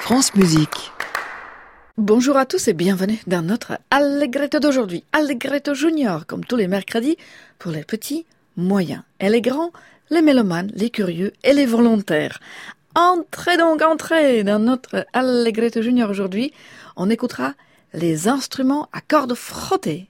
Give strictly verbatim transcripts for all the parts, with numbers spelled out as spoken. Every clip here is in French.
France Musique. Bonjour à tous et bienvenue dans notre Allegretto d'aujourd'hui. Allegretto Junior, comme tous les mercredis, pour les petits, moyens et les grands, les mélomanes, les curieux et les volontaires. Entrez donc, entrez dans notre Allegretto Junior aujourd'hui. On écoutera les instruments à cordes frottées.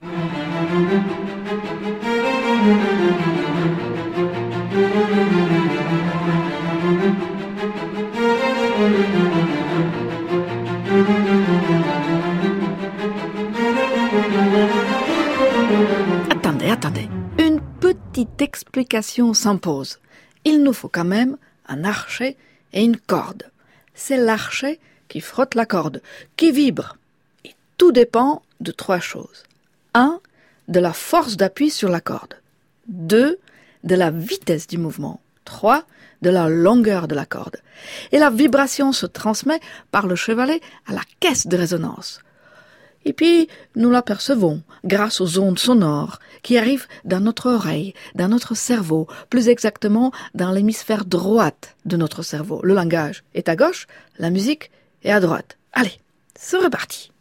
Attendez, attendez. Une petite explication s'impose. Il nous faut quand même un archet et une corde. C'est l'archet qui frotte la corde, qui vibre. Et tout dépend de trois choses. Un, de la force d'appui sur la corde. Deux, de la vitesse du mouvement. Trois, de la longueur de la corde. Et la vibration se transmet par le chevalet à la caisse de résonance. Et puis, nous l'apercevons grâce aux ondes sonores qui arrivent dans notre oreille, dans notre cerveau, plus exactement dans l'hémisphère droite de notre cerveau. Le langage est à gauche, la musique est à droite. Allez, c'est reparti.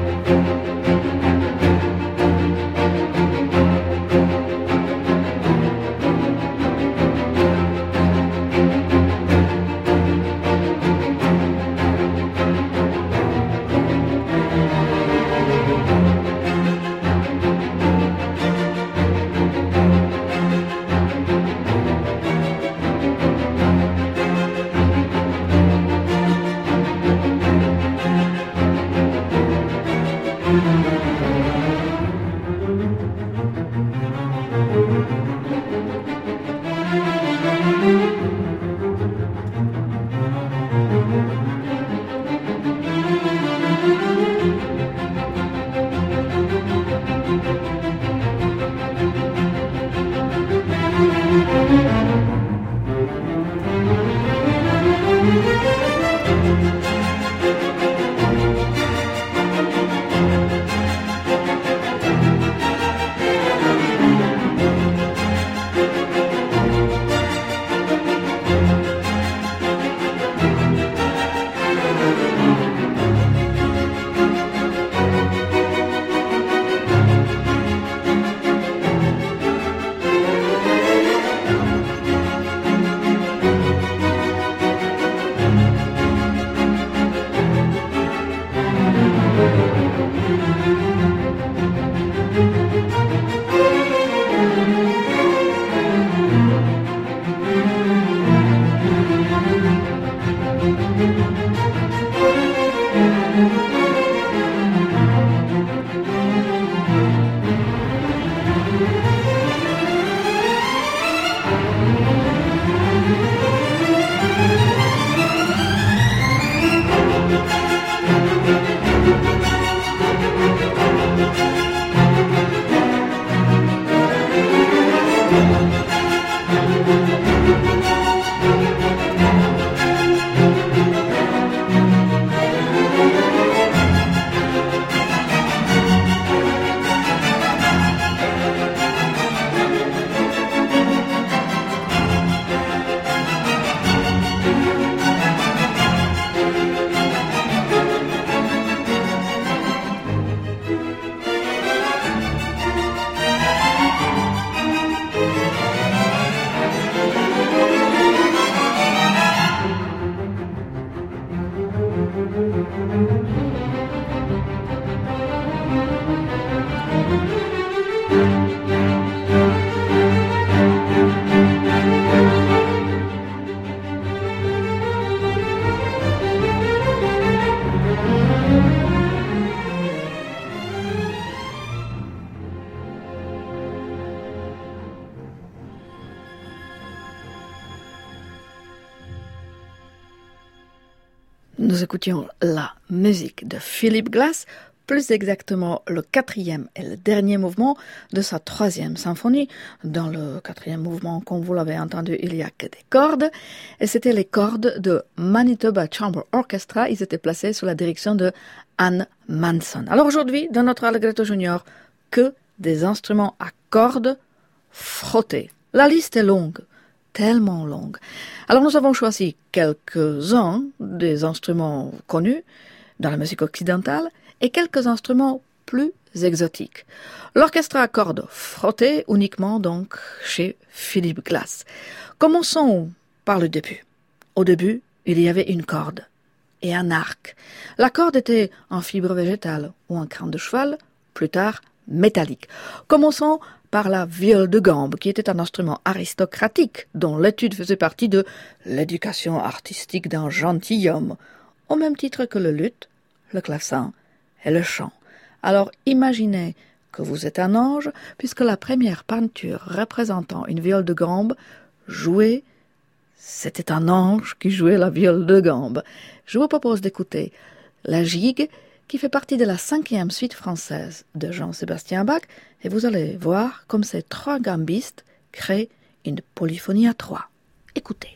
Nous écoutions la musique de Philip Glass, plus exactement le quatrième et le dernier mouvement de sa troisième symphonie. Dans le quatrième mouvement, comme vous l'avez entendu, il n'y a que des cordes, et c'était les cordes de Manitoba Chamber Orchestra. Ils étaient placés sous la direction de Anne Manson. Alors aujourd'hui, dans notre Allegretto Junior, que des instruments à cordes frottées. La liste est longue. tellement longue. Alors nous avons choisi quelques-uns des instruments connus dans la musique occidentale et quelques instruments plus exotiques. L'orchestre à cordes frotté uniquement donc chez Philip Glass. Commençons par le début. Au début, il y avait une corde et un arc. La corde était en fibre végétale ou en crâne de cheval, plus tard métallique. Commençons par la viole de gambe, qui était un instrument aristocratique dont l'étude faisait partie de l'éducation artistique d'un gentilhomme, au même titre que le luth, le clavecin et le chant. Alors imaginez que vous êtes un ange, puisque la première peinture représentant une viole de gambe jouée, c'était un ange qui jouait la viole de gambe. Je vous propose d'écouter la gigue, qui fait partie de la cinquième suite française de Jean-Sébastien Bach, et vous allez voir comme ces trois gambistes créent une polyphonie à trois. Écoutez.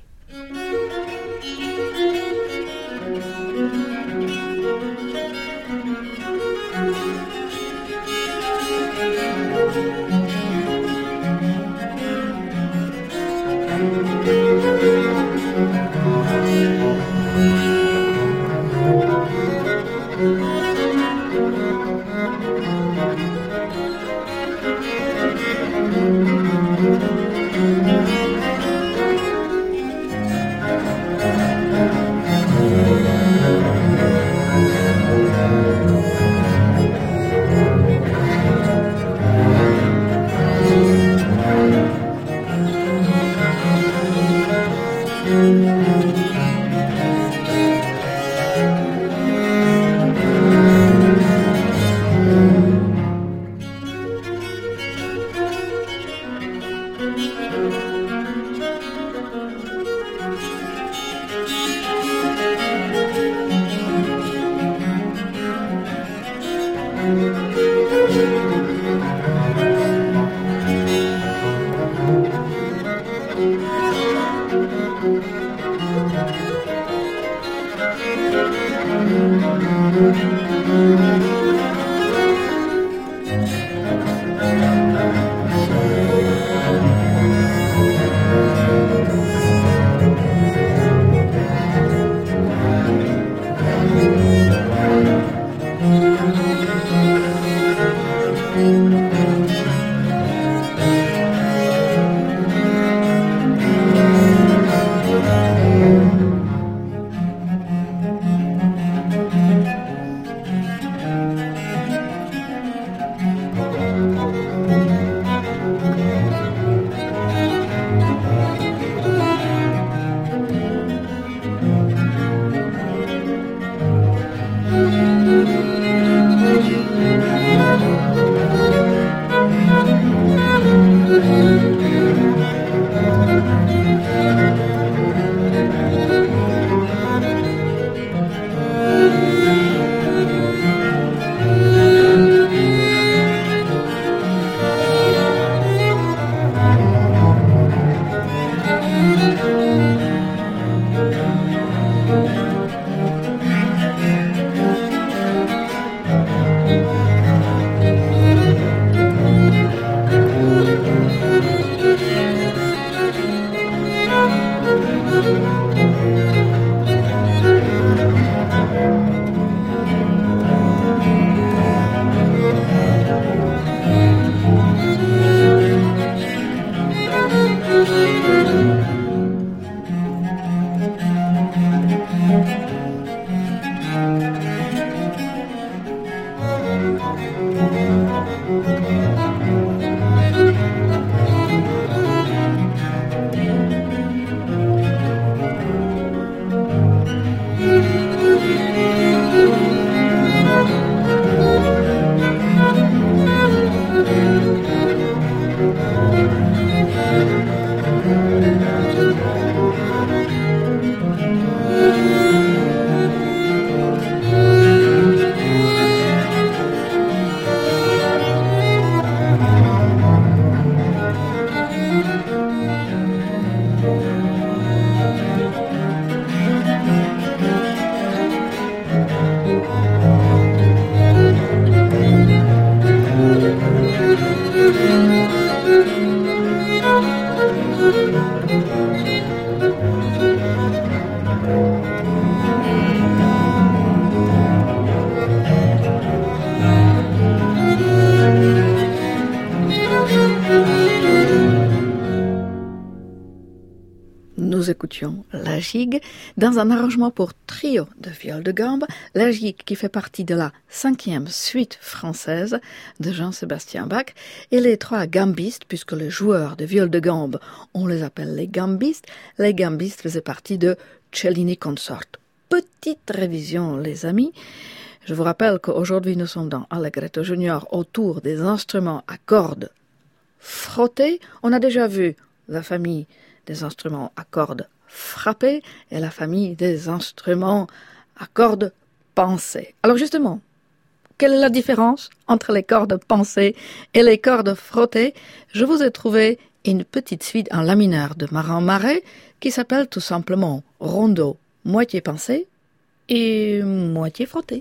écoutions la gigue dans un arrangement pour trio de viol de gambe, la gigue qui fait partie de la cinquième suite française de Jean-Sébastien Bach, et les trois gambistes, puisque les joueurs de viol de gambe, on les appelle les gambistes, les gambistes faisaient partie de Cellini Consort. Petite révision, les amis. Je vous rappelle qu'aujourd'hui nous sommes dans Allegretto Junior autour des instruments à cordes frottées. On a déjà vu la famille des instruments à cordes frappées et la famille des instruments à cordes pensées. Alors justement, quelle est la différence entre les cordes pensées et les cordes frottées? Je vous ai trouvé une petite suite en la mineur de Marin Marais qui s'appelle tout simplement rondo moitié pensé et moitié frotté.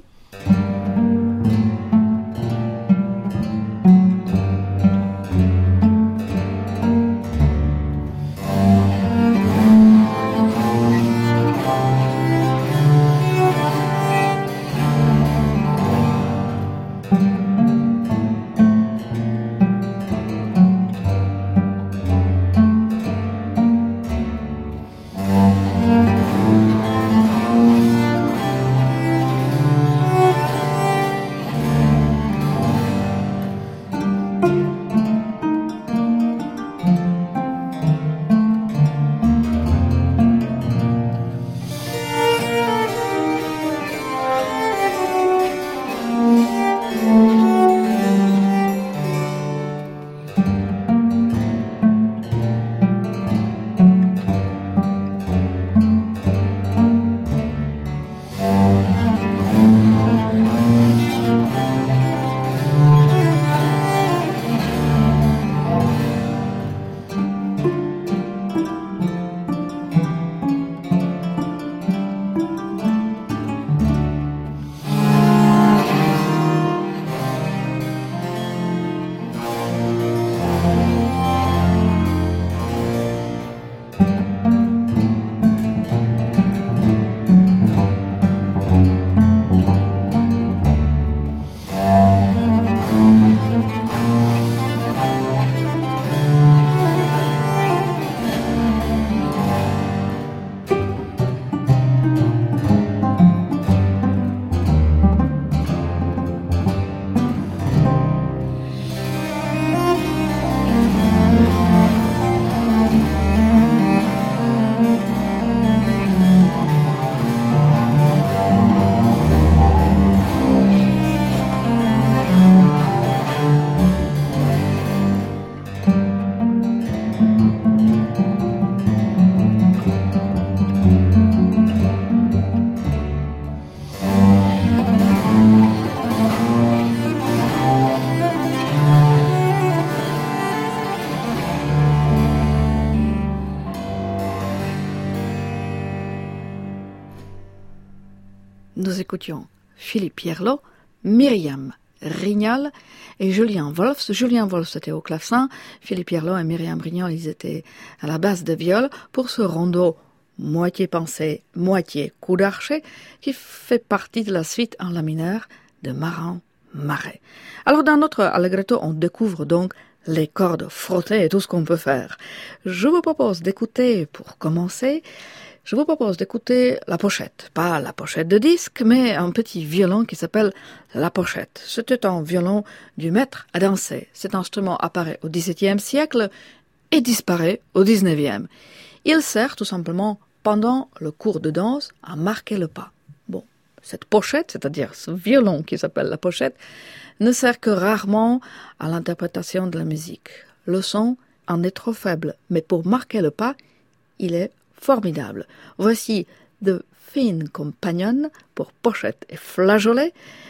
Nous écoutions Philippe Pierlot, Myriam Rignol et Julien Wolfs. Julien Wolfs était au clavecin, Philippe Pierlot et Myriam Rignol, ils étaient à la basse de viol pour ce rondo moitié pensé, moitié coup d'archet qui fait partie de la suite en la mineur de Marin Marais. Alors dans notre allegretto, on découvre donc les cordes frottées et tout ce qu'on peut faire. Je vous propose d'écouter, pour commencer, je vous propose d'écouter la pochette. Pas la pochette de disque, mais un petit violon qui s'appelle la pochette. C'était un violon du maître à danser. Cet instrument apparaît au dix-septième siècle et disparaît au dix-neuvième. Il sert tout simplement, pendant le cours de danse, à marquer le pas. Bon, cette pochette, c'est-à-dire ce violon qui s'appelle la pochette, ne sert que rarement à l'interprétation de la musique. Le son en est trop faible, mais pour marquer le pas, il est formidable. Voici The Fine Companion pour pochette et flageolet.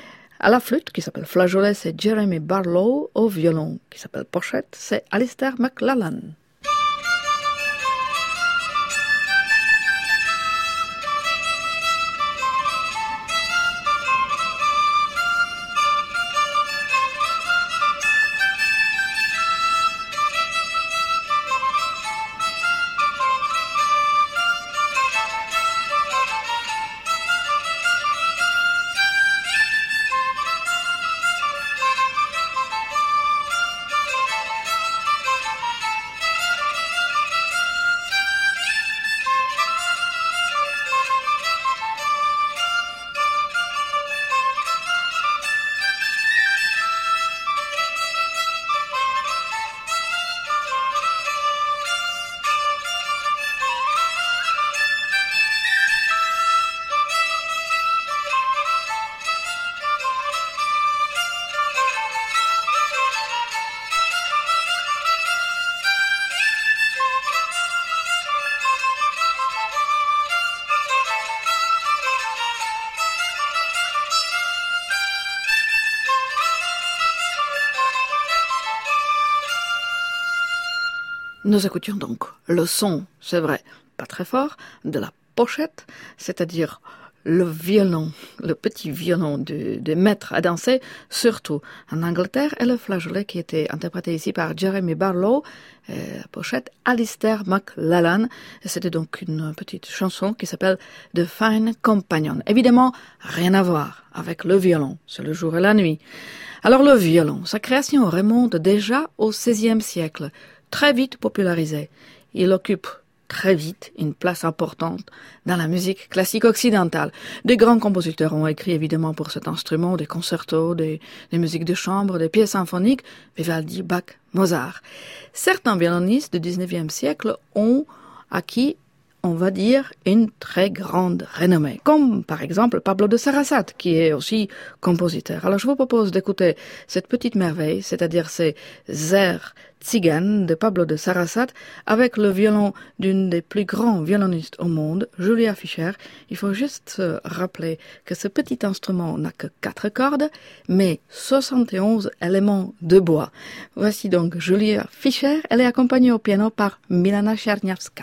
À la flûte, qui s'appelle flageolet, c'est Jeremy Barlow. Au violon, qui s'appelle pochette, c'est Alistair McLellan. Nous écoutions donc le son, c'est vrai, pas très fort, de la pochette, c'est-à-dire le violon, le petit violon du, du maître à danser, surtout en Angleterre, et le flageolet qui était interprété ici par Jeremy Barlow, et la pochette Alistair McLellan, et c'était donc une petite chanson qui s'appelle The Fine Companion. Évidemment, rien à voir avec le violon, c'est le jour et la nuit. Alors le violon, sa création remonte déjà au seizième siècle, très vite popularisé. Il occupe très vite une place importante dans la musique classique occidentale. Des grands compositeurs ont écrit évidemment pour cet instrument des concertos, des, des musiques de chambre, des pièces symphoniques, Vivaldi, Bach, Mozart. Certains violonistes du dix-neuvième siècle ont acquis, on va dire, une très grande renommée, comme par exemple Pablo de Sarasate, qui est aussi compositeur. Alors je vous propose d'écouter cette petite merveille, c'est-à-dire ces airs tziganes de Pablo de Sarasate, avec le violon d'une des plus grands violonistes au monde, Julia Fischer. Il faut juste se rappeler que ce petit instrument n'a que quatre cordes, mais soixante et onze éléments de bois. Voici donc Julia Fischer, elle est accompagnée au piano par Milana Czerniawska.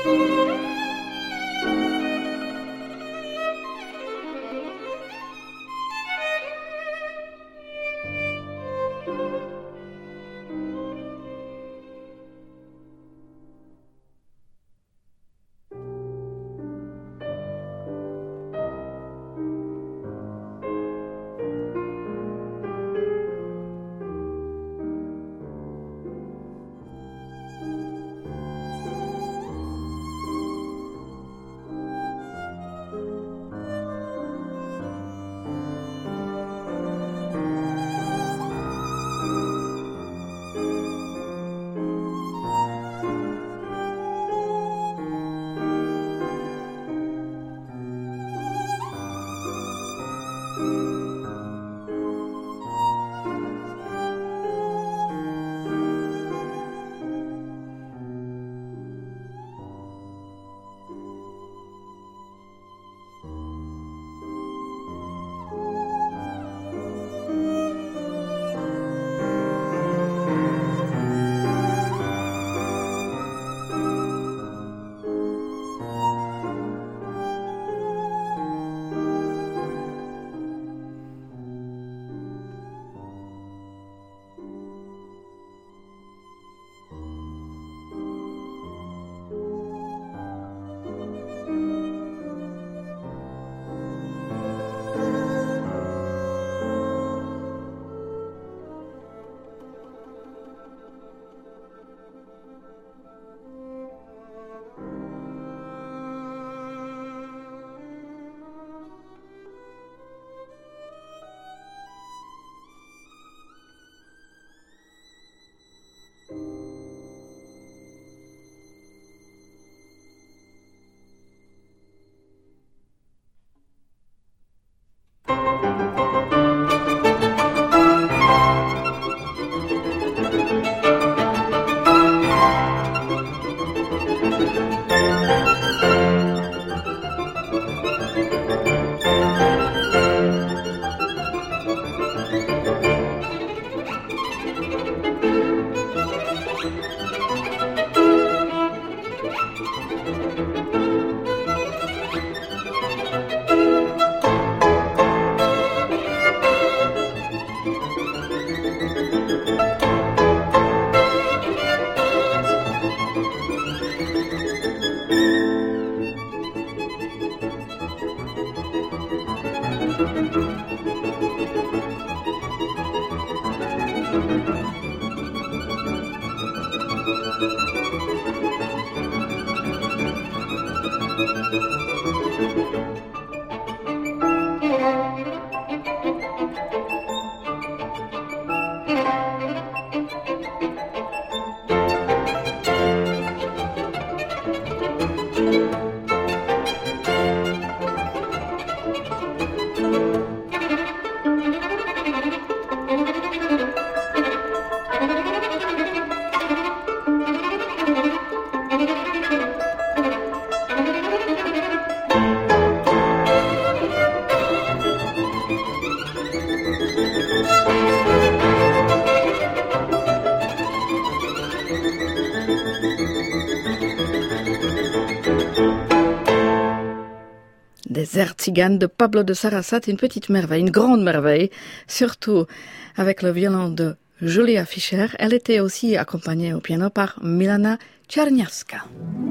Des airs tziganes de Pablo de Sarasate, une petite merveille, une grande merveille, surtout avec le violon de Julia Fischer. Elle était aussi accompagnée au piano par Milana Czerniawska.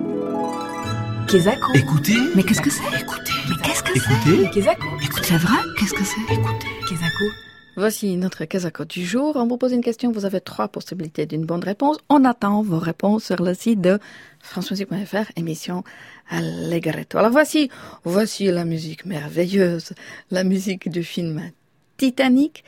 Kesako. Écoutez. Mais qu'est-ce que c'est? Écoutez. Mais qu'est-ce que Écoutez. c'est? Kesako. Écoutez. C'est vrai? Qu'est-ce que c'est? Écoutez. Kesako. Voici notre Kesako du jour. On vous pose une question, vous avez trois possibilités d'une bonne réponse. On attend vos réponses sur le site de france musique point f r, émission Allegretto. Alors voici, voici la musique merveilleuse, la musique du film Titanic.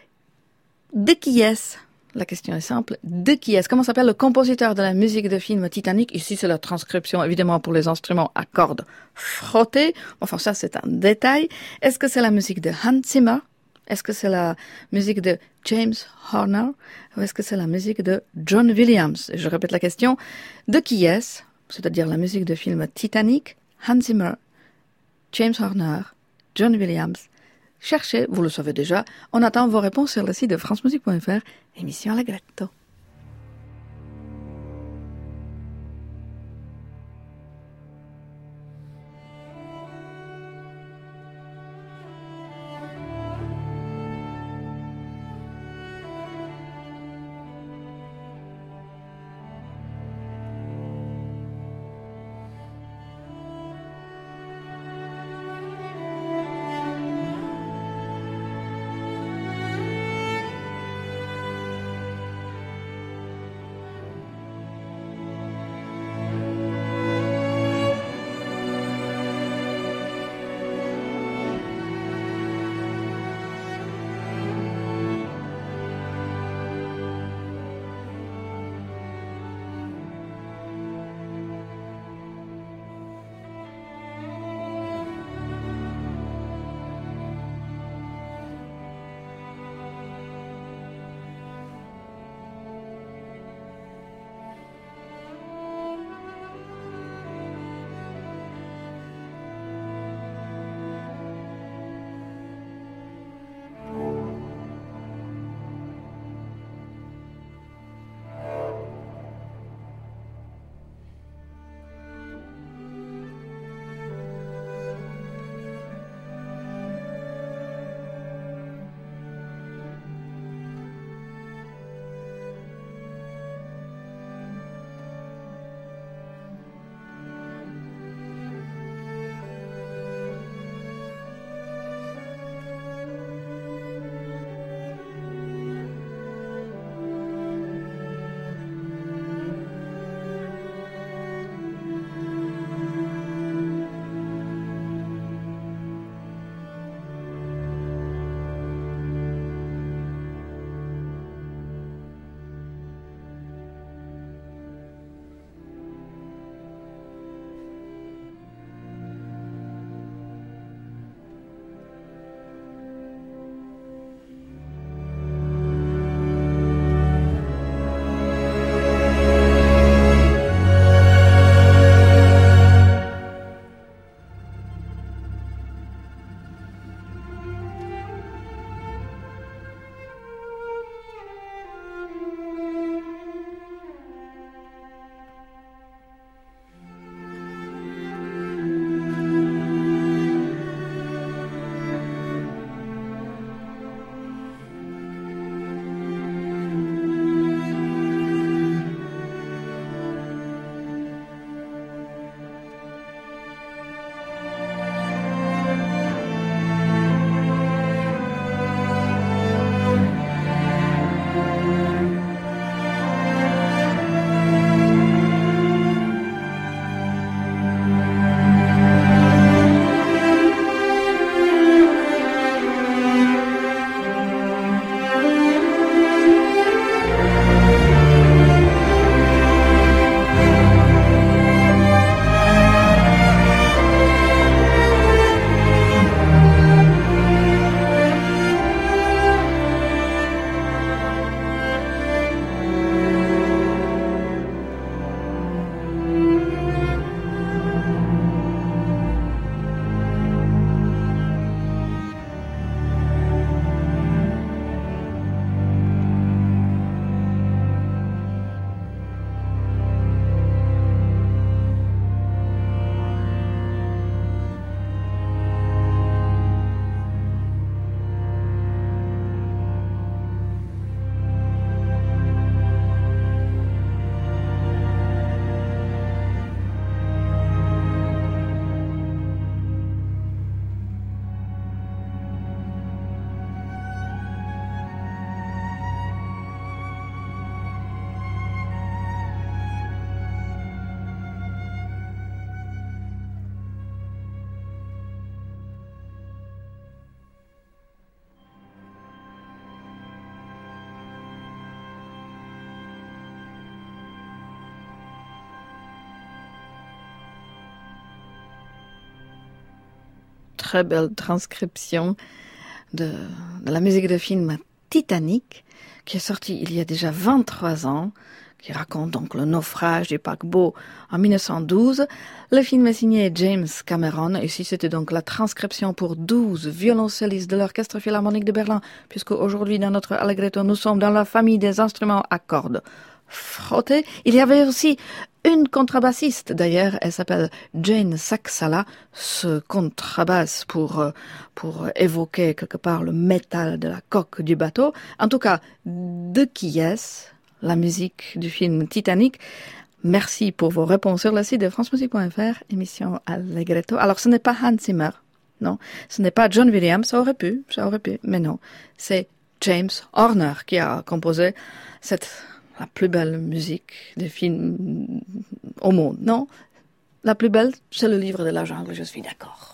De qui est-ce? La question est simple. De qui est-ce? Comment s'appelle le compositeur de la musique de film Titanic? Ici, c'est la transcription, évidemment, pour les instruments à cordes frottées. Enfin, ça, c'est un détail. Est-ce que c'est la musique de Hans Zimmer? Est-ce que c'est la musique de James Horner? Ou est-ce que c'est la musique de John Williams? Je répète la question. De qui est-ce? C'est-à-dire la musique de film Titanic, Hans Zimmer, James Horner, John Williams. Cherchez, vous le savez déjà. On attend vos réponses sur le site de france musique point f r, émission Allegretto. très belle transcription de, de la musique de film Titanic, qui est sortie il y a déjà vingt-trois ans, qui raconte donc le naufrage du paquebot en mille neuf cent douze. Le film est signé James Cameron. Ici, c'était donc la transcription pour douze violoncellistes de l'Orchestre Philharmonique de Berlin, puisque aujourd'hui, dans notre Allegretto, nous sommes dans la famille des instruments à cordes frottées. Il y avait aussi une contrebassiste, d'ailleurs, elle s'appelle Jane Saxala, ce contrebasse pour, pour évoquer quelque part le métal de la coque du bateau. En tout cas, de qui est-ce la musique du film Titanic? Merci pour vos réponses sur le site de france musique point f r, émission Allegretto. Alors, ce n'est pas Hans Zimmer, non. Ce n'est pas John Williams, ça aurait pu, ça aurait pu, mais non. C'est James Horner qui a composé cette, la plus belle musique de film au monde, non. La plus belle, c'est le livre de la jungle, je suis d'accord.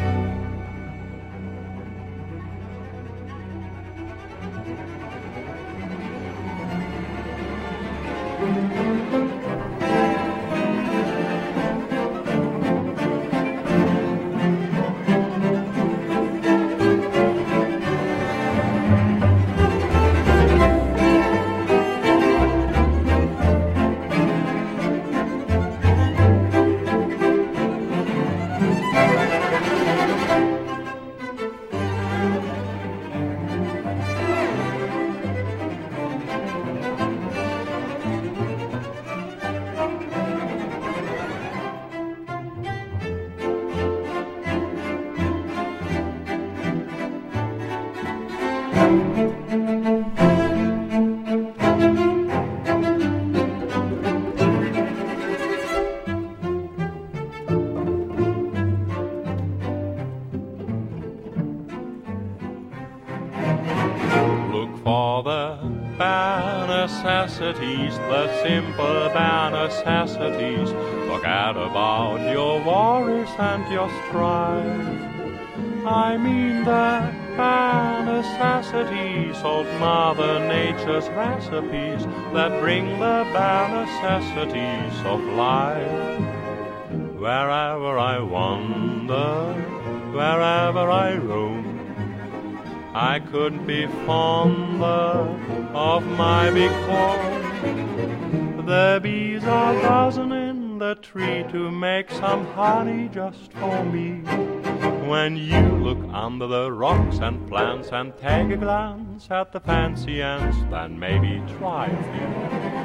The simple bare necessities. Forget about your worries and your strife. I mean the bare necessities of Mother Nature's recipes that bring the bare necessities of life. Wherever I wander, wherever I roam, I couldn't be fonder of my big home. The bees are buzzing in the tree to make some honey just for me. When you look under the rocks and plants and take a glance at the fancy ants, then maybe try a few.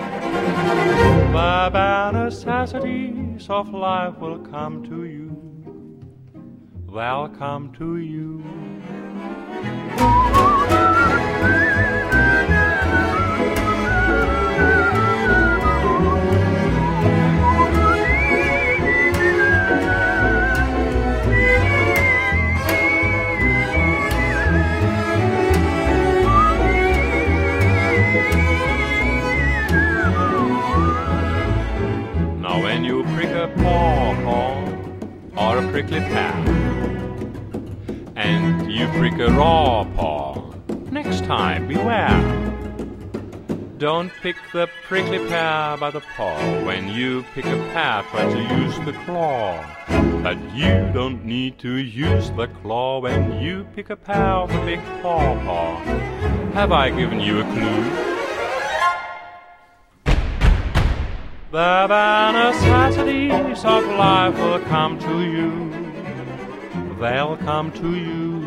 The bare necessities of life will come to you. They'll come to you. Now when you prick a paw or a prickly pear, and you prick a raw paw, next time beware. Don't pick the prickly pear by the paw. When you pick a pear, try to use the claw. But you don't need to use the claw when you pick a pear of a big paw-paw. Have I given you a clue? The bare necessities of life will come to you. They'll come to you.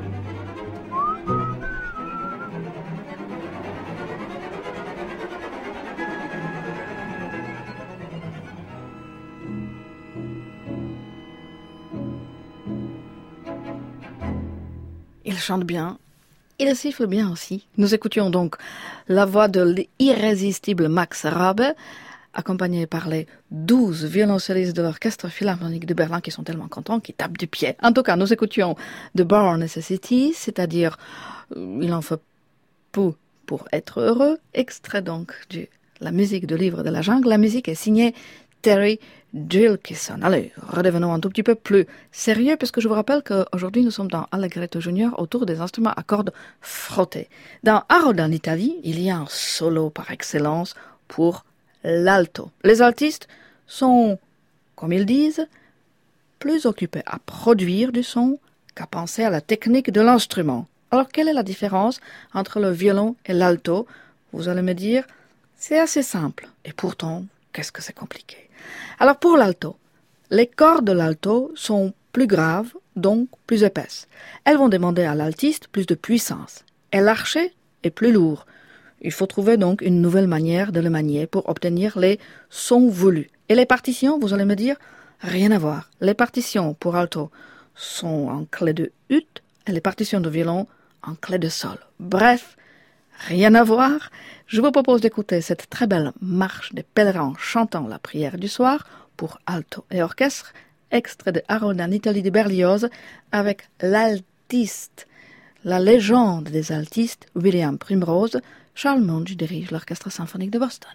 Il chante bien, il siffle bien aussi. Nous écoutions donc la voix de l'irrésistible Max Rabe, accompagné par les douze violoncellistes de l'Orchestre Philharmonique de Berlin qui sont tellement contents qu'ils tapent du pied. En tout cas, nous écoutions The Bare Necessities, c'est-à-dire euh, il en faut peu pour être heureux, extrait donc de la musique du livre de la jungle. La musique est signée Terry Gilkyson. Allez, redevenons un tout petit peu plus sérieux, puisque je vous rappelle qu'aujourd'hui nous sommes dans Allegretto Junior autour des instruments à cordes frottées. Dans Harold en Italie, il y a un solo par excellence pour l'alto. Les altistes sont, comme ils disent, plus occupés à produire du son qu'à penser à la technique de l'instrument. Alors, quelle est la différence entre le violon et l'alto? Vous allez me dire, c'est assez simple. Et pourtant, qu'est-ce que c'est compliqué? Alors, pour l'alto, les cordes de l'alto sont plus graves, donc plus épaisses. Elles vont demander à l'altiste plus de puissance. Et l'archet est plus lourd. Il faut trouver donc une nouvelle manière de le manier pour obtenir les sons voulus. Et les partitions, vous allez me dire, rien à voir. Les partitions pour alto sont en clé de ut et les partitions de violon en clé de sol. Bref, rien à voir. Je vous propose d'écouter cette très belle marche des pèlerins chantant la prière du soir pour alto et orchestre, extrait de Harold en Italie de Berlioz avec l'altiste, la légende des altistes, William Primrose. Charles Munch dirige l'Orchestre symphonique de Boston.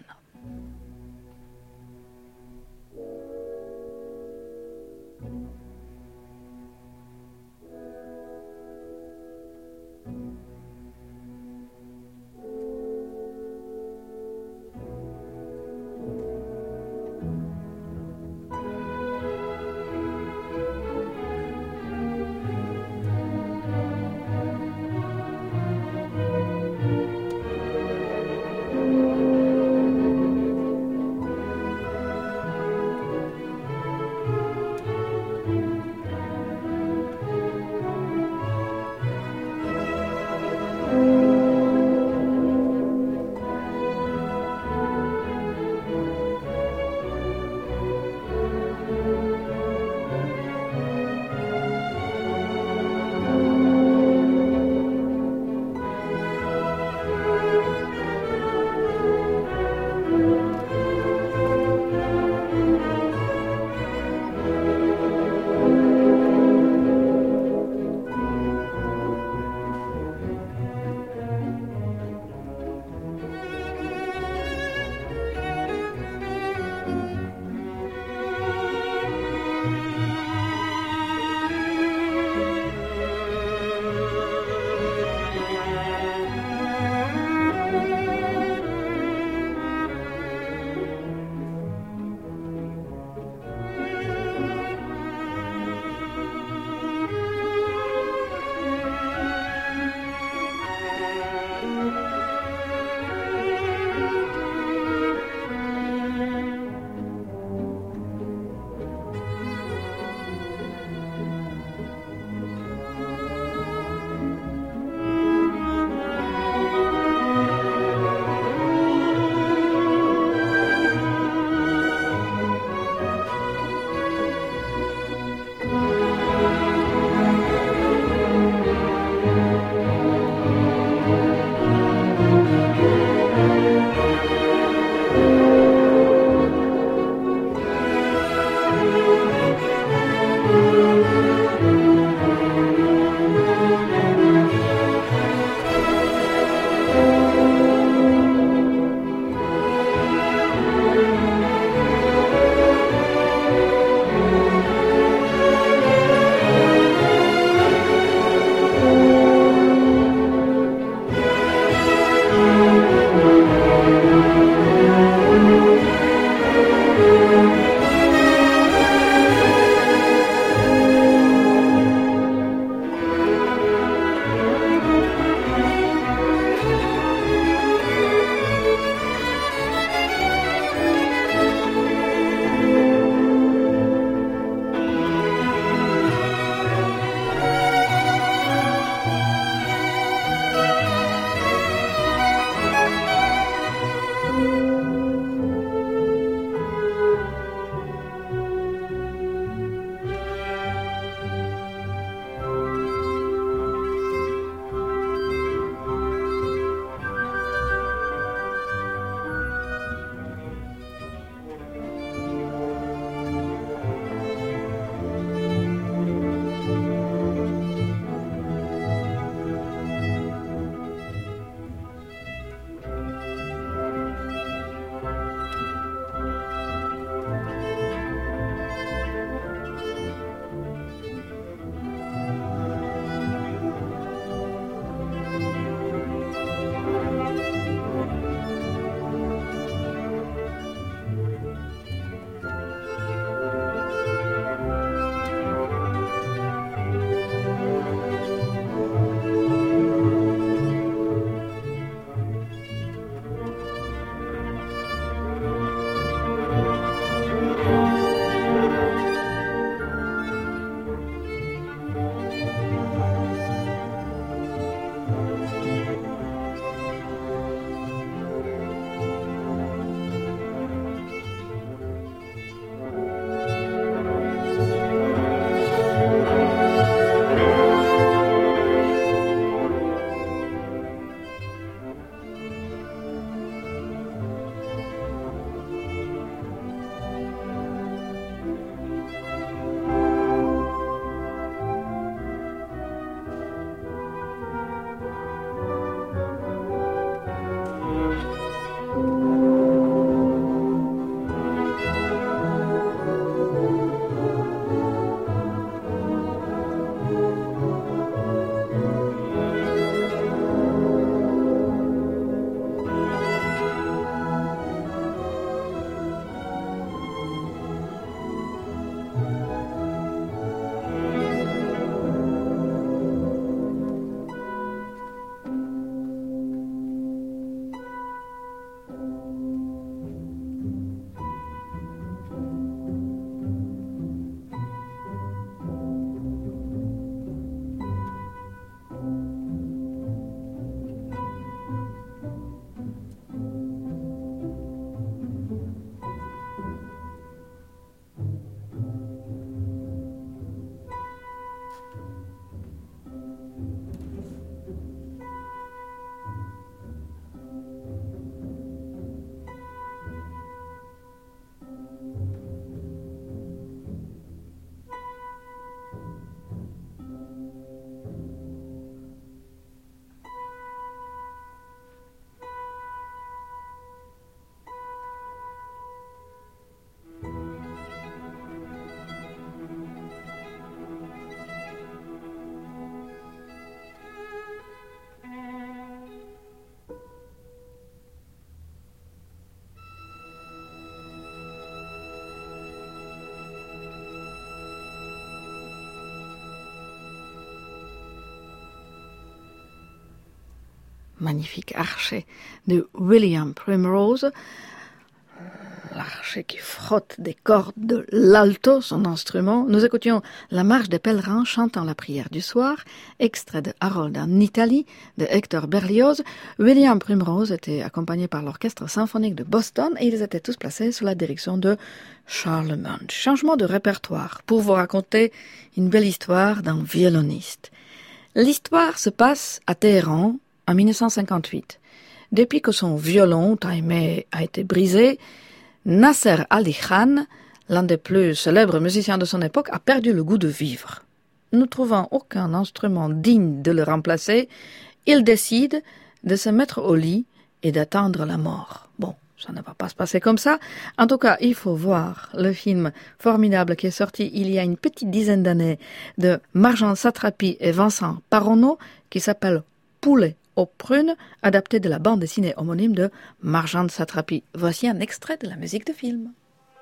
magnifique archet de William Primrose, l'archet qui frotte des cordes de l'alto, son instrument. Nous écoutions la marche des pèlerins chantant la prière du soir, extrait de Harold en Italie, de Hector Berlioz. William Primrose était accompagné par l'orchestre symphonique de Boston et ils étaient tous placés sous la direction de Charles Munch. Changement de répertoire pour vous raconter une belle histoire d'un violoniste. L'histoire se passe à Téhéran en mille neuf cent cinquante-huit. Depuis que son violon Taimé a été brisé, Nasser Ali Khan, l'un des plus célèbres musiciens de son époque, a perdu le goût de vivre. Ne trouvant aucun instrument digne de le remplacer, il décide de se mettre au lit et d'attendre la mort. Bon, ça ne va pas se passer comme ça. En tout cas, il faut voir le film formidable qui est sorti il y a une petite dizaine d'années de Marjane Satrapi et Vincent Paronneau qui s'appelle Poulet aux prunes, adapté de la bande dessinée homonyme de Marjane Satrapi. Voici un extrait de la musique de film.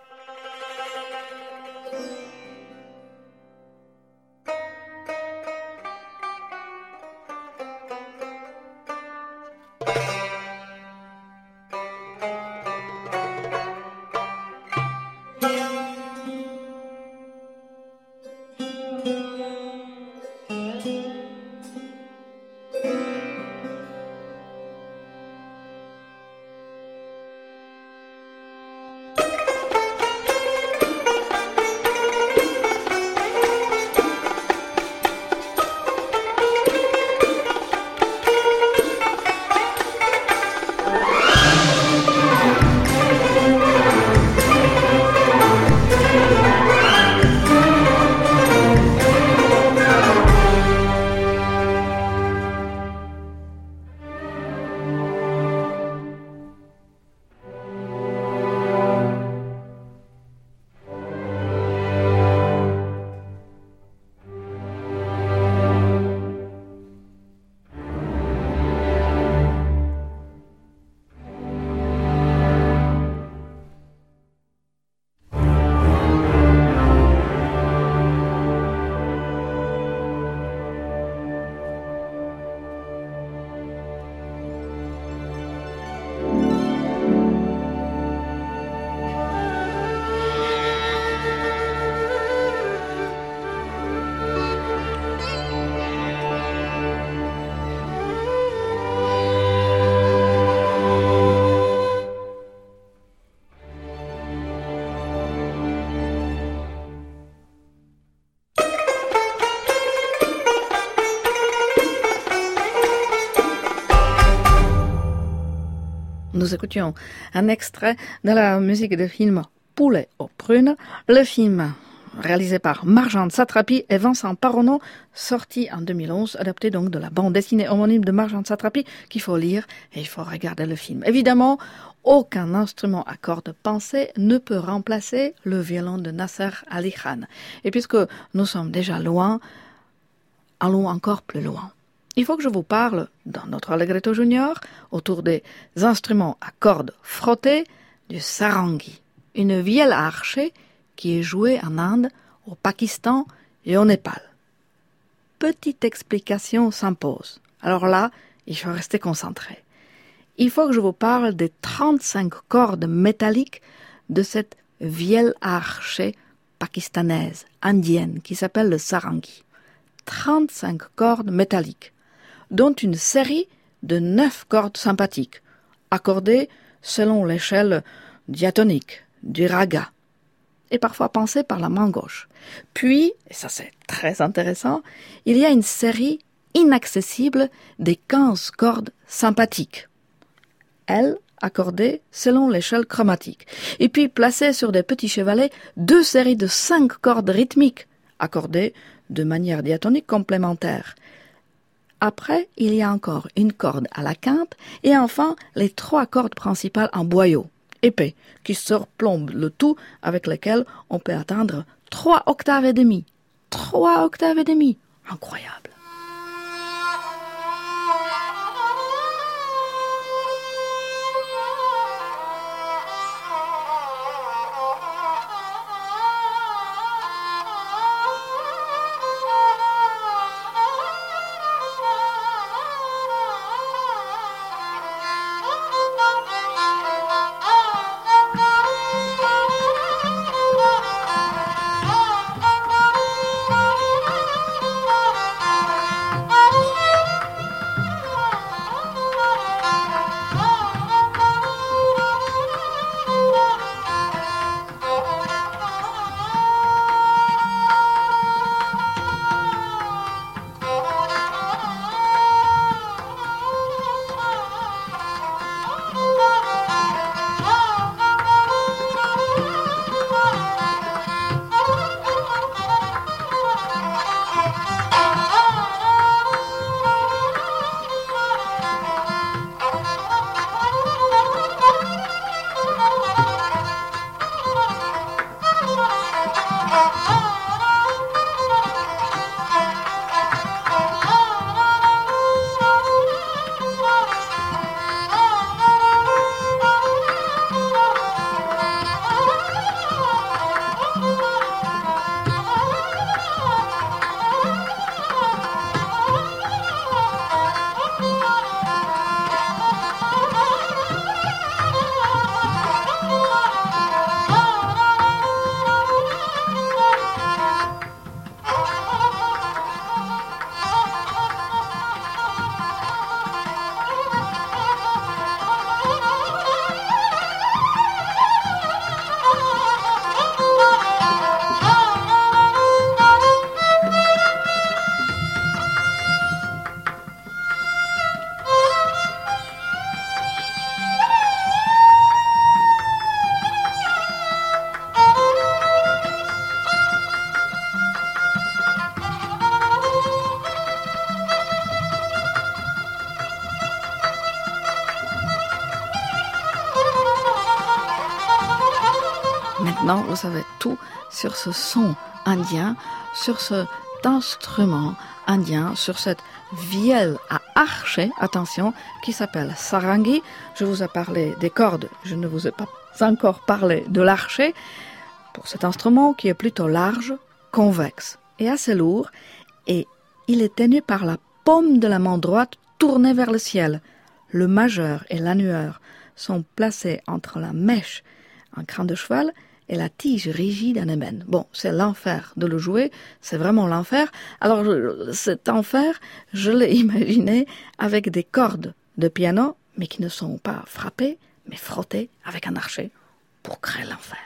Nous écoutions un extrait de la musique de film Poulet aux prunes, le film réalisé par Marjane Satrapi et Vincent Paronneau, sorti en deux mille onze, adapté donc de la bande dessinée homonyme de Marjane Satrapi, qu'il faut lire et il faut regarder le film. Évidemment, aucun instrument à cordes pensées ne peut remplacer le violon de Nasser Ali Khan. Et puisque nous sommes déjà loin, allons encore plus loin. Il faut que je vous parle, dans notre Allegretto Junior, autour des instruments à cordes frottées, du sarangi, une vielle à archer qui est jouée en Inde, au Pakistan et au Népal. Petite explication s'impose. Alors là, il faut rester concentré. Il faut que je vous parle des trente-cinq cordes métalliques de cette vielle à archer pakistanaise, indienne, qui s'appelle le sarangi. trente-cinq cordes métalliques, dont une série de neuf cordes sympathiques, accordées selon l'échelle diatonique du raga, et parfois pensées par la main gauche. Puis, et ça c'est très intéressant, il y a une série inaccessible des quinze cordes sympathiques, elles accordées selon l'échelle chromatique, et puis placées sur des petits chevalets, deux séries de cinq cordes rythmiques, accordées de manière diatonique complémentaire. Après, il y a encore une corde à la quinte et enfin les trois cordes principales en boyau, épais, qui surplombent le tout avec lesquels on peut atteindre trois octaves et demie. Trois octaves et demie. Incroyable. maintenant, vous savez tout sur ce son indien, sur cet instrument indien, sur cette vielle à archer, attention, qui s'appelle sarangi. Je vous ai parlé des cordes, je ne vous ai pas encore parlé de l'archet, pour cet instrument qui est plutôt large, convexe et assez lourd, et il est tenu par la paume de la main droite tournée vers le ciel. Le majeur et l'annuaire sont placés entre la mèche, un crin de cheval, et la tige rigide d'un ébène. Bon, c'est l'enfer de le jouer, c'est vraiment l'enfer. Alors, cet enfer, je l'ai imaginé avec des cordes de piano, mais qui ne sont pas frappées, mais frottées avec un archet pour créer l'enfer.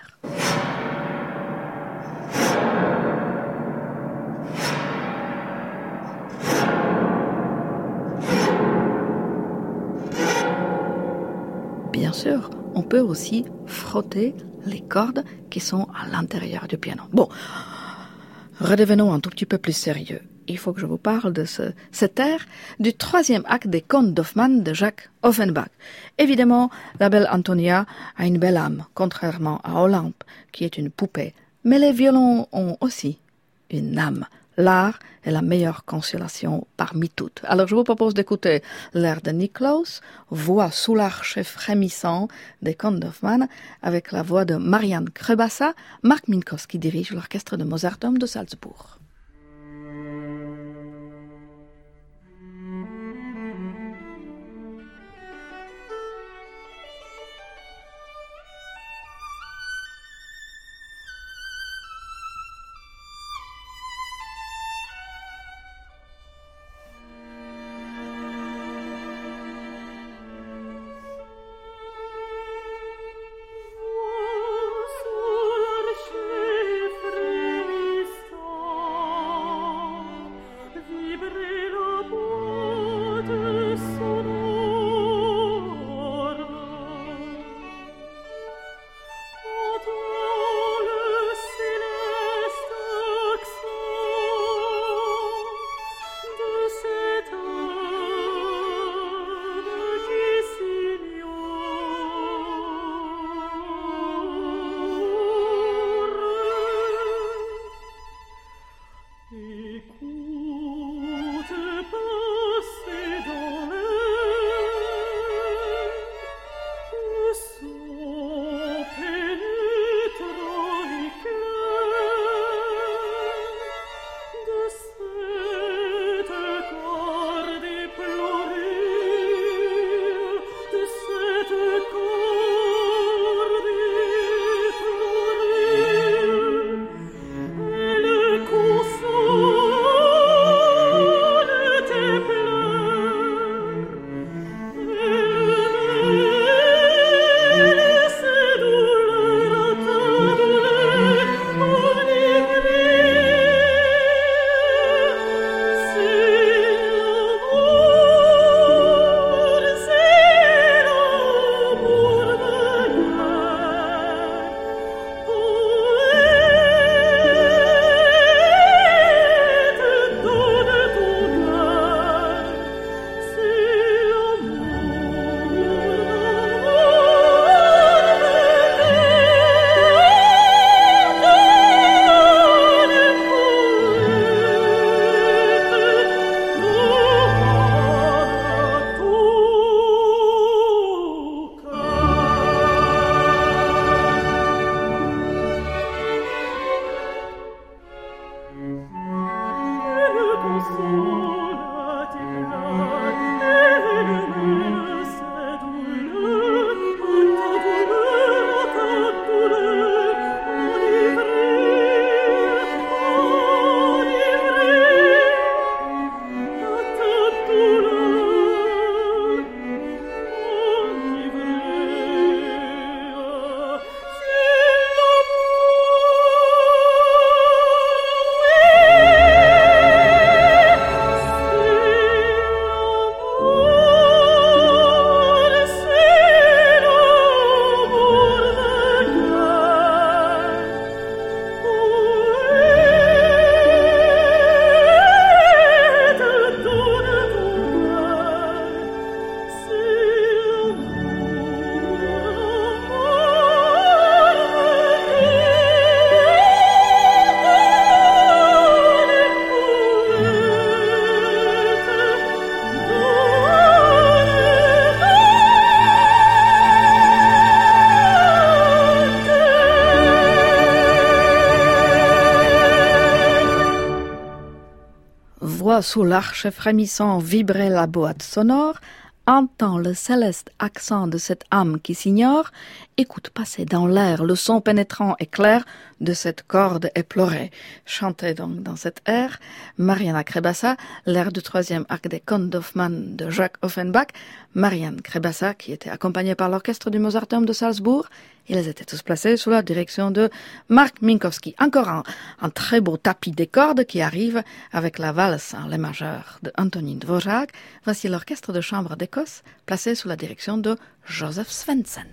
Bien sûr, on peut aussi frotter les cordes qui sont à l'intérieur du piano. Bon, redevenons un tout petit peu plus sérieux. Il faut que je vous parle de ce, cet air du troisième acte des Contes d'Hoffmann de Jacques Offenbach. Évidemment, la belle Antonia a une belle âme, contrairement à Olympe, qui est une poupée. Mais les violons ont aussi une âme. L'art est la meilleure consolation parmi toutes. Alors je vous propose d'écouter l'air de Niklaus, voix sous l'archet frémissant des Contes d'Hoffmann, avec la voix de Marianne Krebassa. Mark Minkowski dirige l'orchestre de Mozarteum de Salzbourg. voit sous l'arche frémissant vibrer la boîte sonore, entend le céleste accent de cette âme qui s'ignore, écoute passer dans l'air le son pénétrant et clair de cette corde éplorée. Chantait donc dans cet air Marianna Krebassa, l'air du troisième acte des Contes d'Hoffmann de Jacques Offenbach. Marianne Krebassa qui était accompagnée par l'orchestre du Mozarteum de Salzbourg. Ils étaient tous placés sous la direction de Mark Minkowski. Encore un, un très beau tapis des cordes qui arrive avec la valse en lait majeur de Antonín Dvořák. Voici l'orchestre de chambre d'Écosse placé sous la direction de Joseph Svendsen.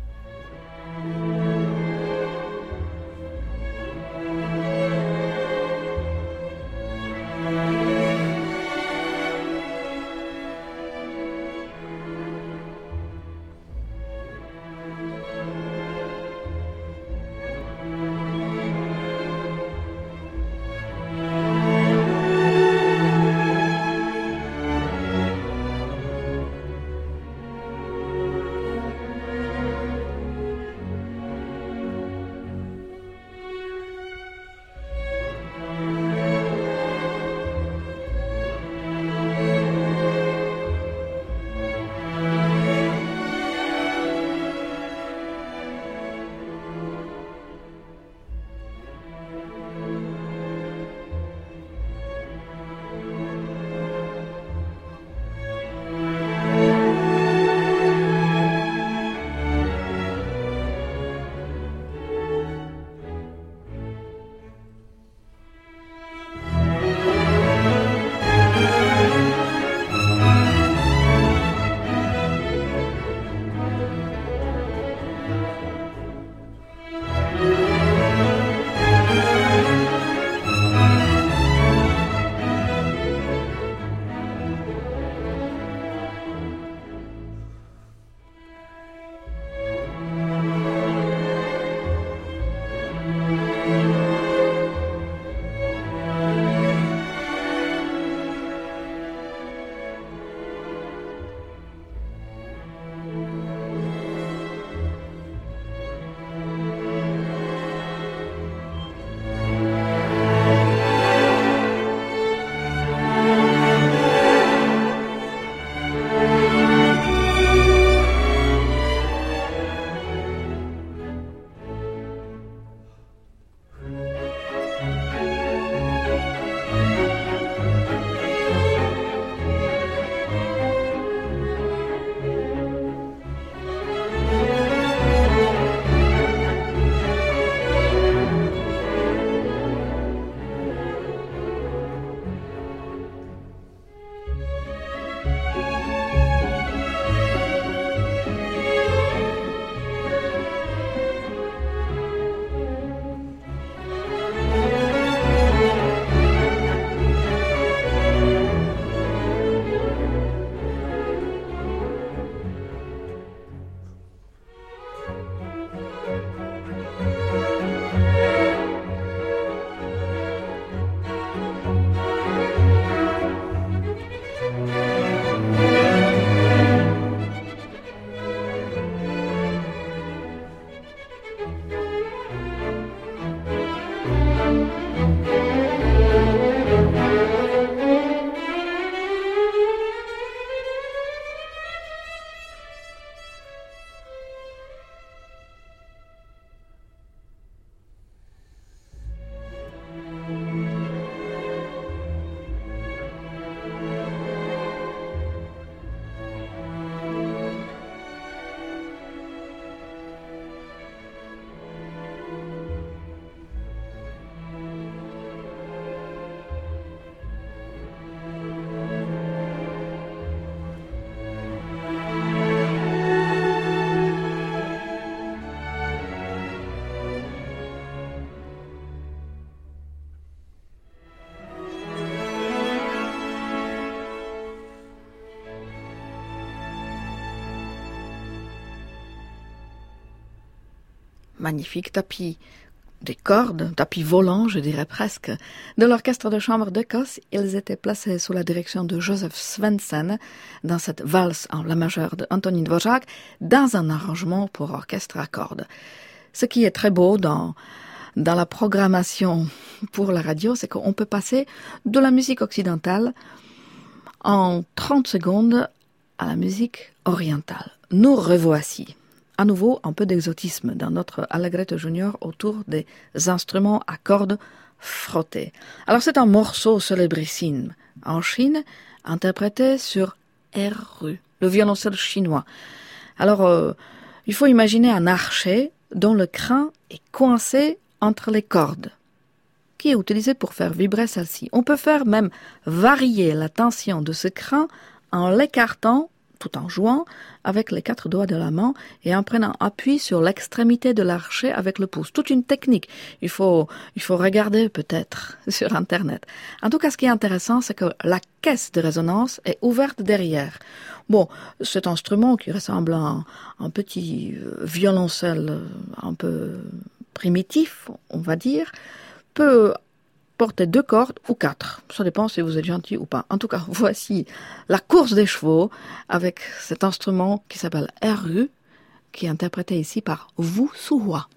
magnifique tapis des cordes, tapis volant, je dirais presque, de l'orchestre de chambre d'Écosse. Ils étaient placés sous la direction de Joseph Svendsen dans cette valse en la majeure de Antonín Dvořák dans un arrangement pour orchestre à cordes. Ce qui est très beau dans, dans la programmation pour la radio, c'est qu'on peut passer de la musique occidentale en trente secondes à la musique orientale. Nous revoici. À nouveau, un peu d'exotisme dans notre Allegretto Junior autour des instruments à cordes frottées. Alors c'est un morceau célébrissime en Chine, interprété sur erhu, le violoncelle chinois. Alors, euh, il faut imaginer un archet dont le crin est coincé entre les cordes, qui est utilisé pour faire vibrer celle-ci. On peut faire même varier la tension de ce crin en l'écartant, tout en jouant, avec les quatre doigts de la main et en prenant appui sur l'extrémité de l'archet avec le pouce. Toute une technique. Il faut, il faut regarder peut-être sur Internet. En tout cas, ce qui est intéressant, c'est que la caisse de résonance est ouverte derrière. Bon, cet instrument qui ressemble à un, un petit violoncelle un peu primitif, on va dire, peut porter deux cordes ou quatre. Ça dépend si vous êtes gentil ou pas. En tout cas, voici la course des chevaux avec cet instrument qui s'appelle erhu, qui est interprété ici par Wu Suhua.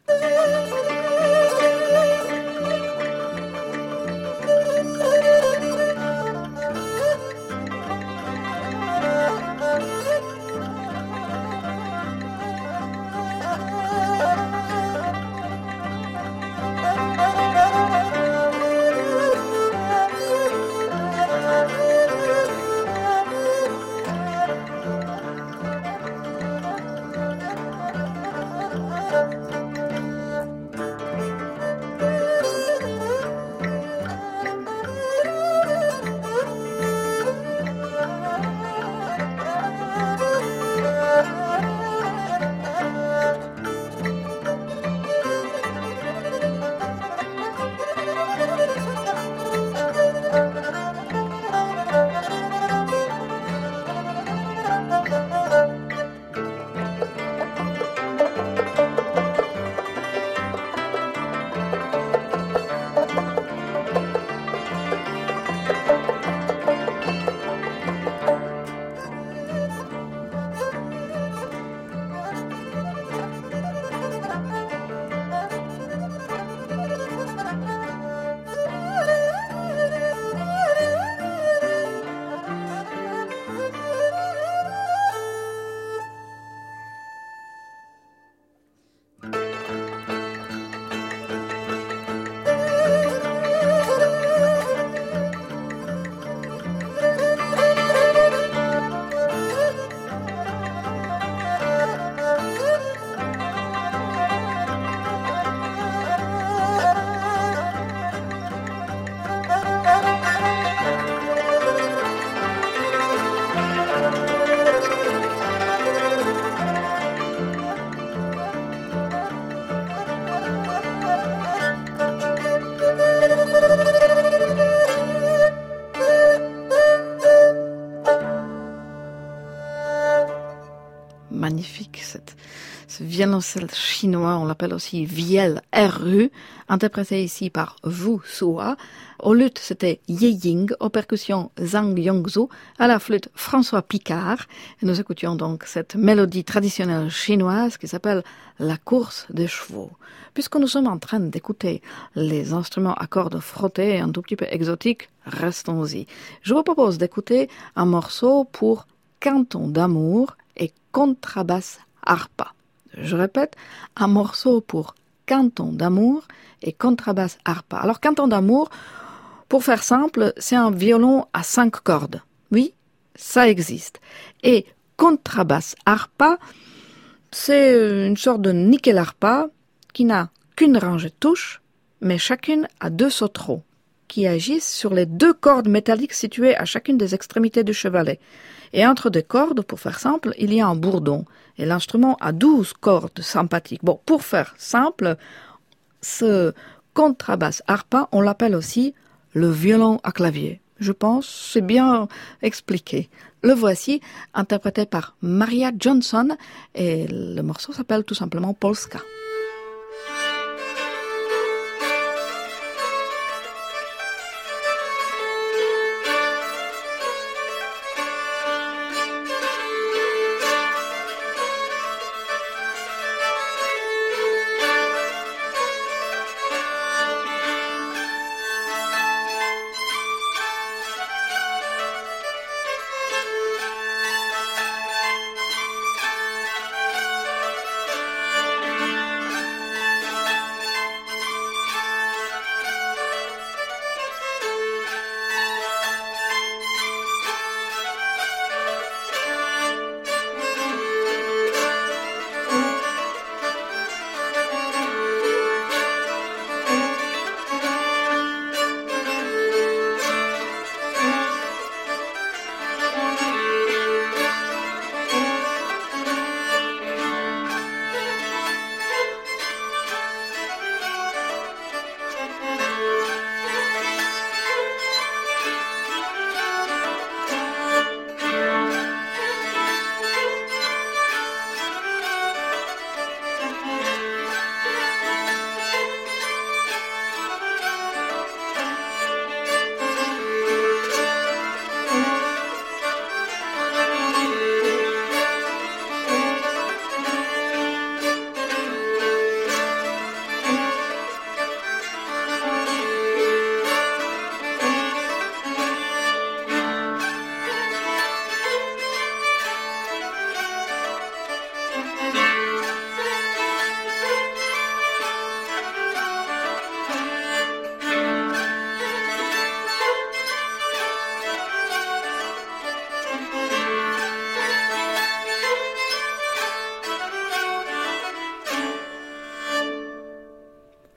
Magnifique, cette, ce violoncelle chinois, on l'appelle aussi vielle erhu, interprété ici par Wu Suhua. Au luth, c'était Ye Ying, aux percussions Zhang Yongzhu, à la flûte François Picard. Et nous écoutions donc cette mélodie traditionnelle chinoise qui s'appelle la course des chevaux. Puisque nous sommes en train d'écouter les instruments à cordes frottées un tout petit peu exotiques, restons-y. Je vous propose d'écouter un morceau pour canton d'amour et contrebasse harpa. Je répète, un morceau pour canton d'amour et contrebasse harpa. Alors, canton d'amour, pour faire simple, c'est un violon à cinq cordes. Oui, ça existe. Et contrebasse harpa, c'est une sorte de nickel harpa qui n'a qu'une rangée de touches, mais chacune a deux sauteraux qui agissent sur les deux cordes métalliques situées à chacune des extrémités du chevalet. Et entre deux cordes, pour faire simple, il y a un bourdon. Et l'instrument a douze cordes sympathiques. Bon, pour faire simple, ce contrebasse harpa, on l'appelle aussi le violon à clavier. Je pense, c'est bien expliqué. Le voici, interprété par Maria Johnson, et le morceau s'appelle tout simplement Polska.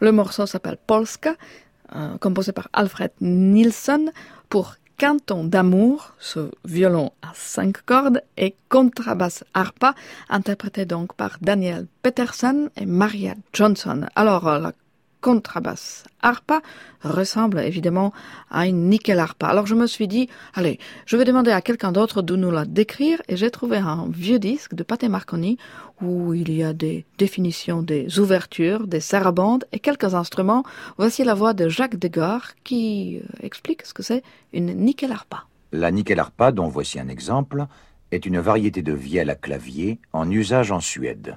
Le morceau s'appelle Polska, euh, composé par Alfred Nilsson pour Canton d'amour, ce violon à cinq cordes, et contrebasse harpa, interprété donc par Daniel Peterson et Maria Johnson. Alors, la contrebasse harpa ressemble évidemment à une nickel harpa. Alors je me suis dit, allez, je vais demander à quelqu'un d'autre de nous la décrire, et j'ai trouvé un vieux disque de Paté Marconi où il y a des définitions des ouvertures, des sarabandes et quelques instruments. Voici la voix de Jacques Degard qui explique ce que c'est une nickel harpa. La nickel harpa, dont voici un exemple, est une variété de vielle à clavier en usage en Suède.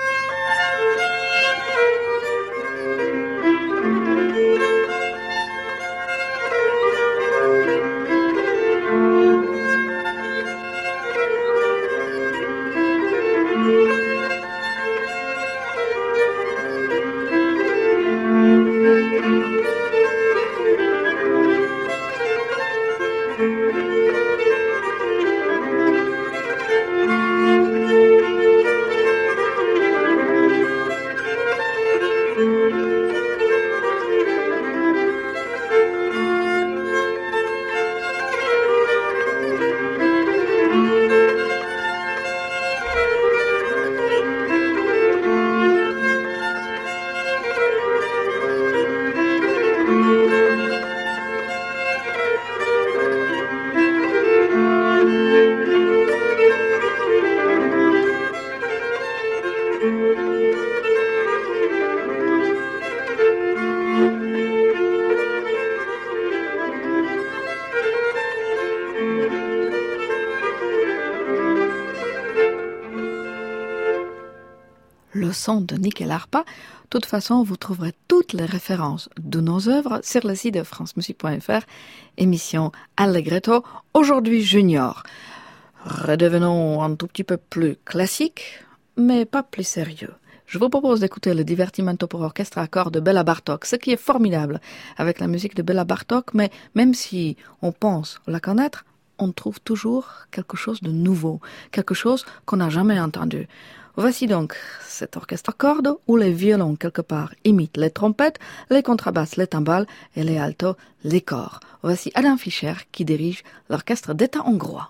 Le son de nickel harpa. De toute façon, vous trouverez toutes les références de nos œuvres sur le site de france musique point f r, émission Allegretto, aujourd'hui junior. Redevenons un tout petit peu plus classique, mais pas plus sérieux. Je vous propose d'écouter le Divertimento pour orchestre à cordes de Béla Bartók, ce qui est formidable avec la musique de Béla Bartók, mais même si on pense la connaître, on trouve toujours quelque chose de nouveau, quelque chose qu'on n'a jamais entendu. Voici donc cet orchestre à cordes où les violons quelque part imitent les trompettes, les contrebasses les timbales et les altos les cors. Voici Adam Fischer qui dirige l'orchestre d'État hongrois.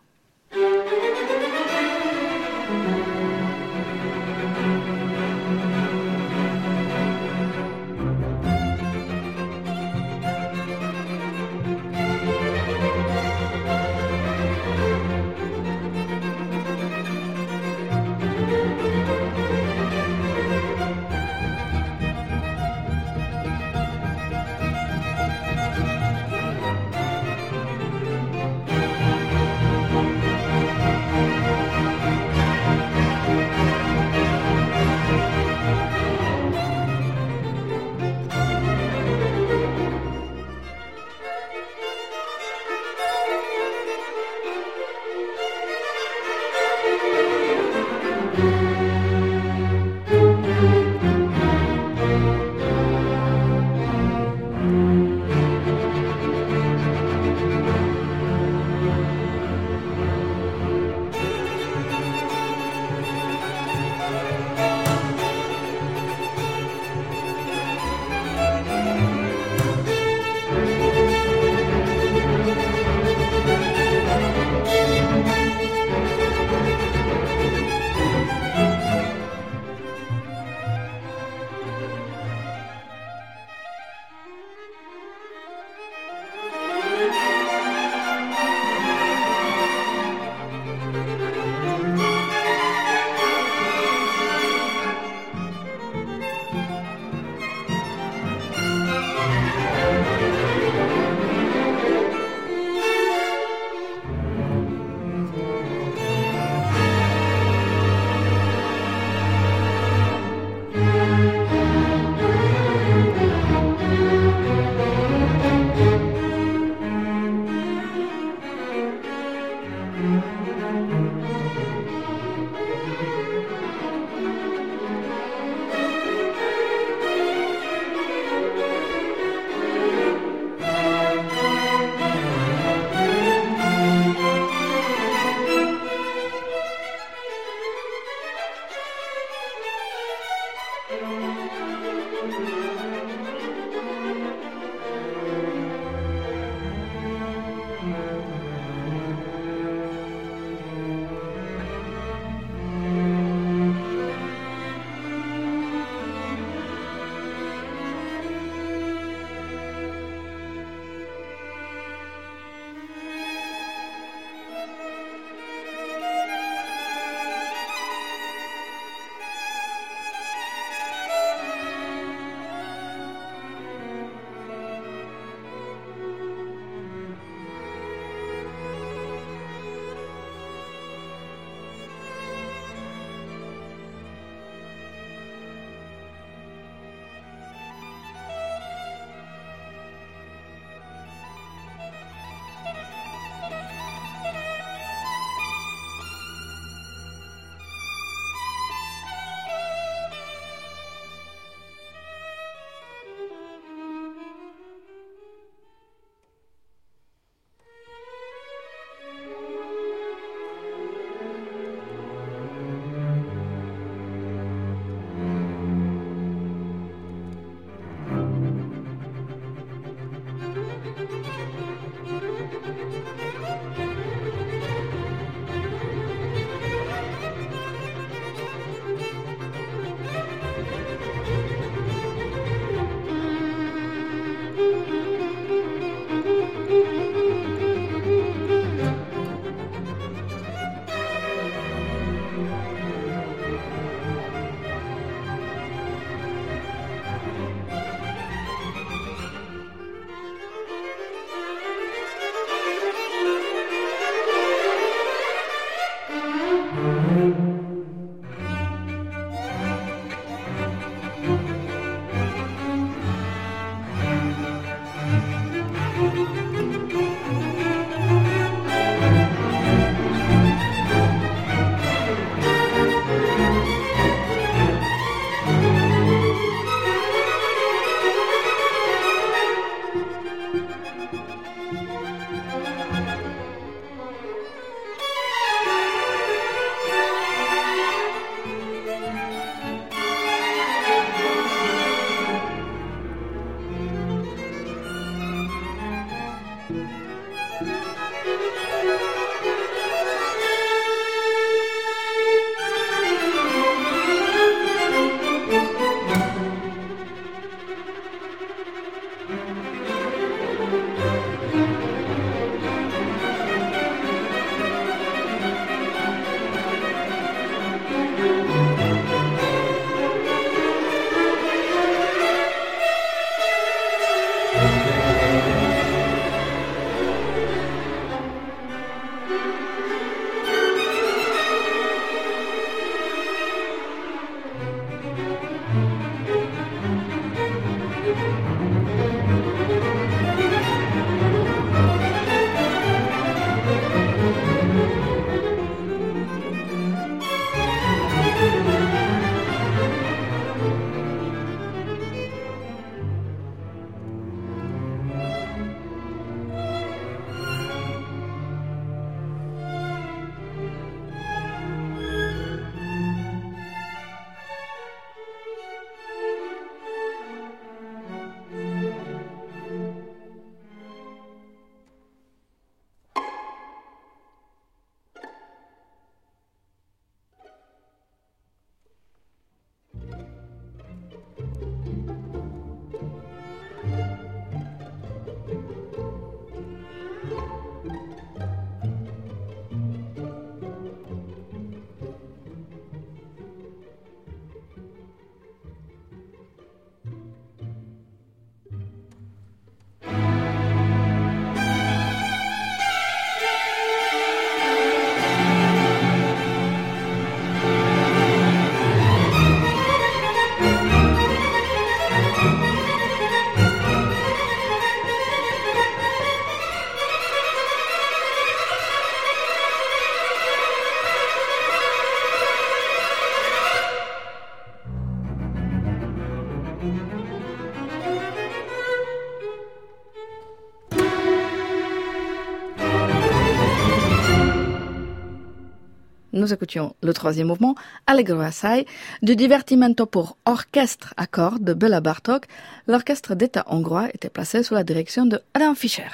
Nous écoutions le troisième mouvement, Allegro assai, du divertimento pour orchestre à cordes de Béla Bartók. L'orchestre d'État hongrois était placé sous la direction de Adam Fischer.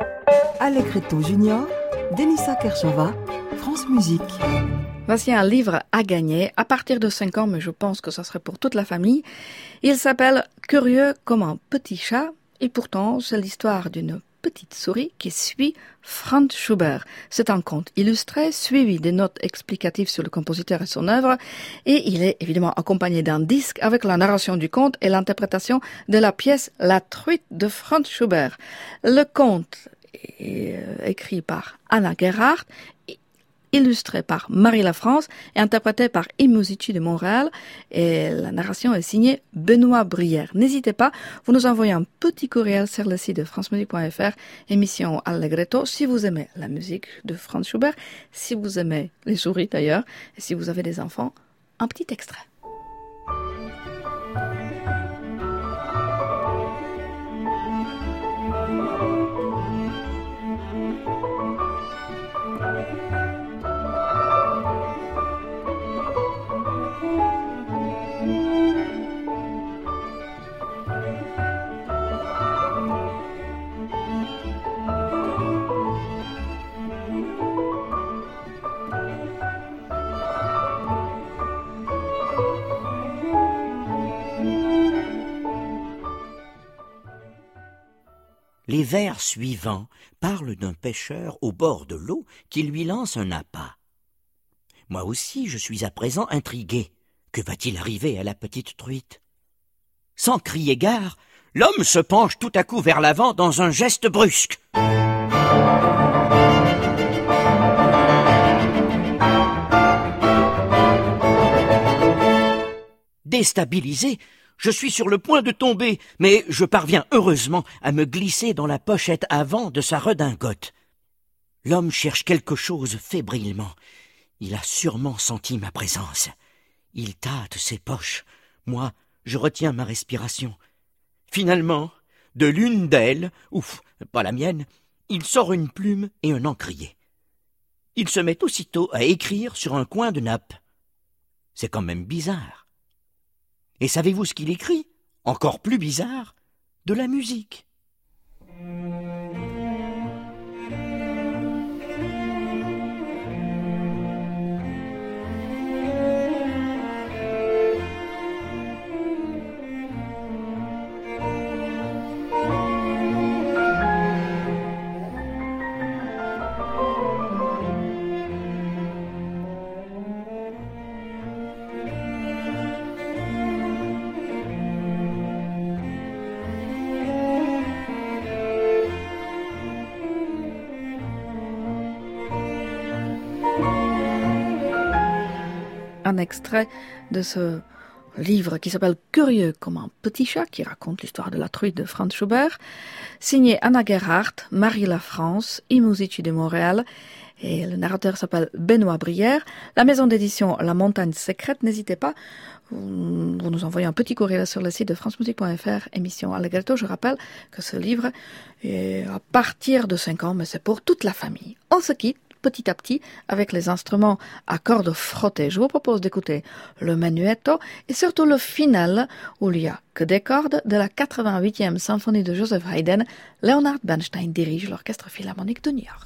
Allegretto Junior, Denisa Kershova, France Musique. Voici un livre à gagner à partir de cinq ans, mais je pense que ça serait pour toute la famille. Il s'appelle « Curieux comme un petit chat » et pourtant c'est l'histoire d'une petite souris qui suit Franz Schubert. C'est un conte illustré, suivi des notes explicatives sur le compositeur et son œuvre, et il est évidemment accompagné d'un disque avec la narration du conte et l'interprétation de la pièce La Truite de Franz Schubert. Le conte est écrit par Anna Gerhardt, illustré par Marie Lafrance et interprété par iMusici de Montréal, et la narration est signée Benoît Brière. N'hésitez pas, vous nous envoyez un petit courriel sur le site de france musique point f r, émission Allegretto, si vous aimez la musique de Franz Schubert, si vous aimez les souris d'ailleurs, et si vous avez des enfants, un petit extrait. Les vers suivants parlent d'un pêcheur au bord de l'eau qui lui lance un appât. Moi aussi, je suis à présent intrigué. Que va-t-il arriver à la petite truite? Sans crier gare, l'homme se penche tout à coup vers l'avant dans un geste brusque. Déstabilisé, je suis sur le point de tomber, mais je parviens heureusement à me glisser dans la pochette avant de sa redingote. L'homme cherche quelque chose fébrilement. Il a sûrement senti ma présence. Il tâte ses poches. Moi, je retiens ma respiration. Finalement, De l'une d'elles, ouf, pas la mienne, il sort une plume et un encrier. Il se met aussitôt à écrire sur un coin de nappe. C'est quand même bizarre. Et savez-vous ce qu'il écrit? Encore plus bizarre, de la musique. Un extrait de ce livre qui s'appelle Curieux comme un petit chat, qui raconte l'histoire de la truite de Franz Schubert, signé Anna Gerhardt, Marie La France, I Musici de Montréal, et le narrateur s'appelle Benoît Brière. La maison d'édition La Montagne Secrète, n'hésitez pas, vous, vous nous envoyez un petit courrier sur le site de france musique point f r, émission Allegretto. Je rappelle que ce livre est à partir de cinq ans, mais c'est pour toute la famille. On se quitte petit à petit avec les instruments à cordes frottées. Je vous propose d'écouter le menuetto et surtout le final où il n'y a que des cordes de la quatre-vingt-huitième symphonie de Joseph Haydn. Leonard Bernstein dirige l'Orchestre Philharmonique de New York.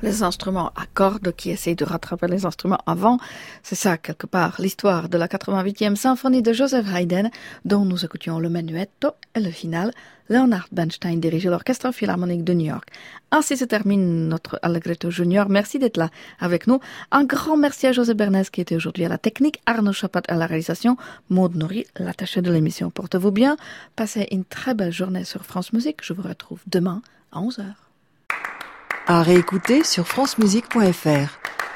les instruments à cordes qui essayent de rattraper les instruments avant. C'est ça, quelque part, l'histoire de la quatre-vingt-huitième symphonie de Joseph Haydn, dont nous écoutions le menuetto et le final. Leonard Bernstein dirigeait l'Orchestre Philharmonique de New York. Ainsi se termine notre Allegretto Junior. Merci d'être là avec nous. Un grand merci à José Bernès qui était aujourd'hui à la technique, Arnaud Chapat à la réalisation, Maud Nourri, l'attaché de l'émission. Portez-vous bien, passez une très belle journée sur France Musique. Je vous retrouve demain à onze heures. À réécouter sur francemusique point f r.